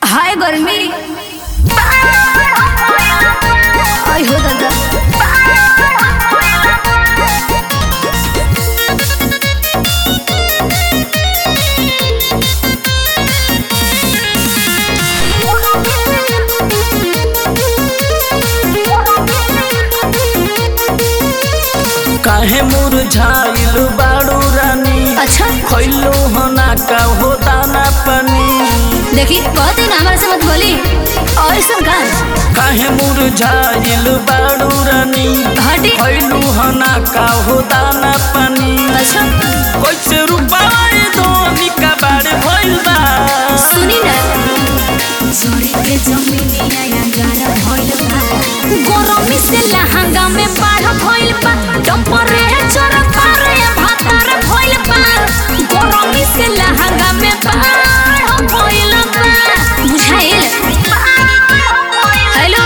हाय गर्मी आई हो दादा काहे मुरझाइल बाड़ू रानी। अच्छा खइलो हना का हो दाना पानी। देखी बहुत दिन हमारे से मत बोली और सुन का काहे मुरझाइल बाड़ू रानी। हटी खइलो हना का हो दाना पानी। अच्छा कैसे रुपाए धोनी का बाड़े भइल बा। सुनी ना जोड़ी के जमीनिया या गारा भइल बा गरमी से लहंगा में बाढ़ भइल बा टेम्परेचर पारे भातार भइल बा गरमी से लहंगा में बाढ़ भइल बा बुझाइल हेलो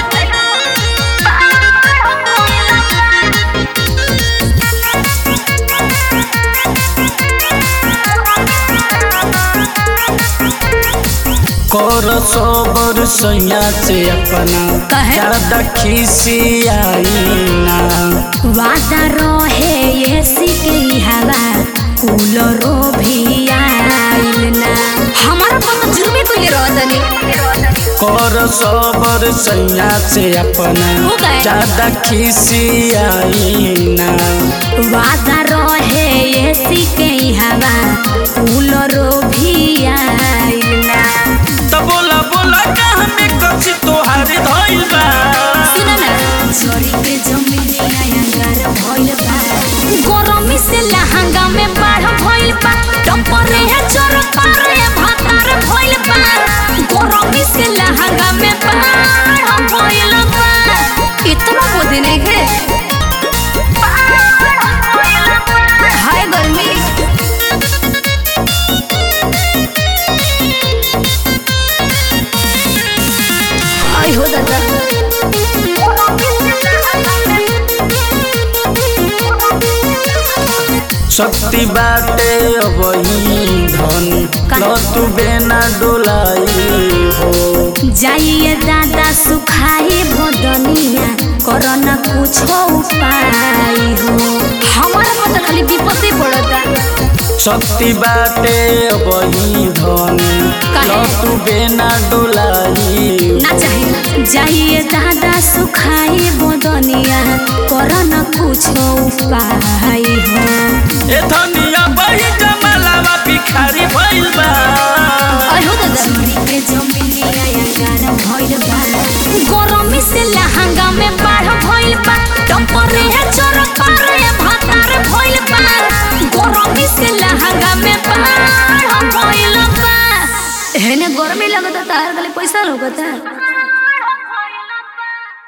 कर सोबर सैया से अपना काहे? ज्यादा खिसियाई ना। वादा रहे एसी के हवा कूलरो भी आइल ना हमारा पर जुर्मी कोई रहतनी कर सोबर सैया से अपना हो गए। ज्यादा खिसियाई ना। वादा रहे एसी के हवा कूलरो भी आइल ना तो बोला बोला कहाँ में कच्ची तोहारे धइल बा। सुना ना जोड़ी के जमीनिया या गारा भइल बा गरमी से लहंगा में बाढ़ भइल बा टेम्परेचर पारे भातार भइल बा गरमी से लहंगा में बाढ़ भइल बा इतना बोझ नहीं है हाय गर्मी आई हो दादा शक्ति बाटे अबही धन काहे? लतु बेना डोलाई हो। जाइए दादा सुखाई भदनिया करना कुछ उपाय हो हमारा पता खाली विपत्ति पड़ता शक्ति बाटे अबही धन काहे? लतु बेना डोलाई ना चाहिए जाइए दादा सुखाई भदनिया करना कुछ उपाय हो ए धनिया बही जमालावा भिखारी भइल बा। आई हो दादा जोड़ी के जमीनिया या गारा भइल बा गरमी से लहंगा में बाढ़ भइल बा टेम्परेचर पारे भातार भइल बा गरमी से लहंगा में बाढ़ भइल बा हेने गर्मी लगता तार गले पैसा लगता